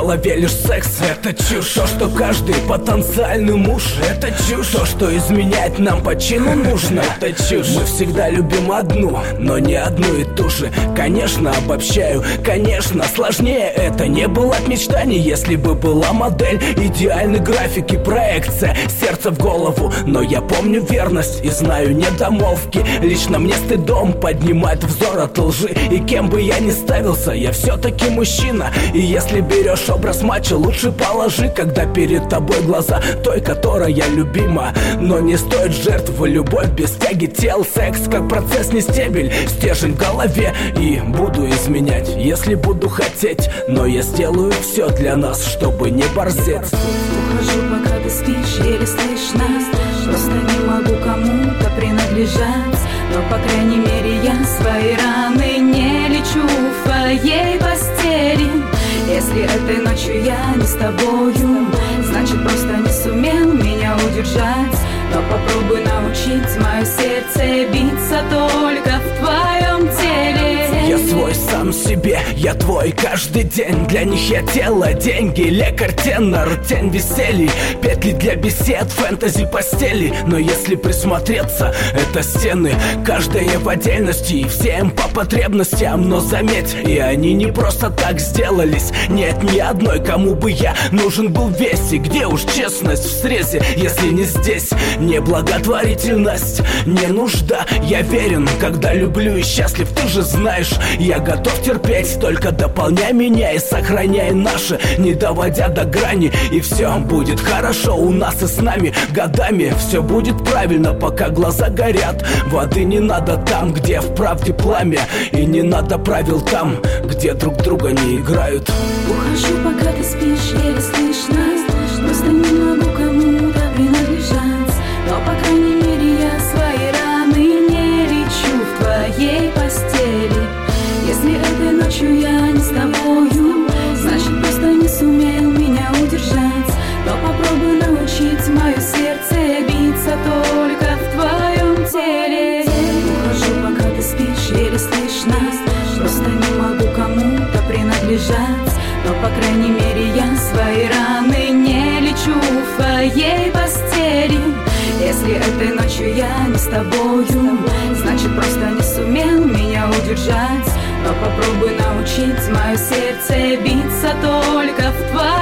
голове лишь секс, это чушь. То, что каждый потенциальный муж, это чушь. То, что изменять нам по чину нужно, это чушь. Мы всегда любим одну, но не одну и ту же. Конечно, обобщаю, конечно, сложнее это не было от мечтаний. Если бы была модель, идеальный график и проекция, сердце в голову. Но я помню верность и знаю недомолвки. Лично мне стыдом поднимает взор от лжи. И кем бы я ни ставился, я все-таки мужчина. И если берешь образ мачо, лучше положи, когда перед тобой глаза той, которая любима. Но не стоит жертвы, любовь без тяги тел. Секс как процесс, не стебель, стержень в голове. И буду изменять, если буду хотеть. Но я сделаю все для нас, чтобы не борзеть. Ухожу, пока ты спишь, еле слышно. Просто не могу кому-то принадлежать. Но, по крайней мере, я свои раны не лечу в твоей постели. Если этой ночью я не с тобою, значит, просто не сумел меня удержать. Но попробуй научить мое сердце биться только в твоем теле. Я свой сам себе, я твой каждый день. Для них я тело, деньги, лекарь, тенор, тень веселья, петли для бесед, фэнтези постели. Но если присмотреться, это стены, каждая в отдельности, и всем по потребностям. Но заметь, и они не просто так сделались. Нет ни одной, кому бы я нужен был весь. И где уж честность в срезе, если не здесь? Не благотворительность, не нужда. Я верен, когда люблю и счастлив, ты же знаешь. Я готов терпеть, только дополняй меня и сохраняй наше, не доводя до грани. И все будет хорошо у нас и с нами. Годами все будет правильно, пока глаза горят. Воды не надо там, где в правде пламя. И не надо правил там, где друг друга не играют. Ухожу, пока ты спишь, еле слышно. Просто не могу кому-то принадлежать. Но, по крайней мере, я свои раны не лечу в твоей постели. Если этой ночью я не с тобою, значит, просто не сумел меня удержать. Но попробуй научить мое сердце биться только в твоем теле. Ухожу, пока ты спишь, еле слышно. Просто не могу кому-то принадлежать. Но, по крайней мере, я свои раны не лечу в твоей постели. Если этой ночью я не с тобою, значит, просто не сумел меня удержать. Но попробуй научить мое сердце биться только в твоем